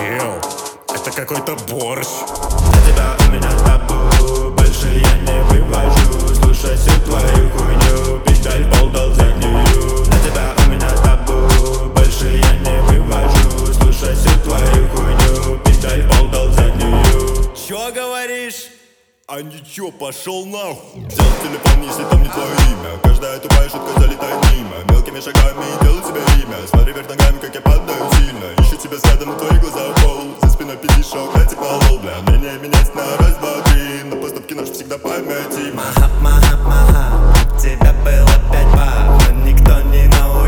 Чел, это какой-то борщ. Для тебя у меня табу, больше я не вывожу. Слушай всю твою хуйню, педаль в пол дал заднюю. Для тебя у меня табу, больше я не вывожу. Слушай всю твою хуйню, педаль в пол дал заднюю. Чё говоришь? А ничего, пошел нахуй. Взял телефон, если там не твое имя. Каждая тупая шутка залетает мимо. Мелкими шагами делай себе имя. Смотри вверх ногами, как я падаю сильно. Ищу тебя взглядом, но твои глаза в пол. За спиной пятишок, я типа лол, бля. Мнение менять на раз, два, три. Но поступки наши всегда памяти. Маха, маха, маха, тебя было 5 баб, но никто не научил.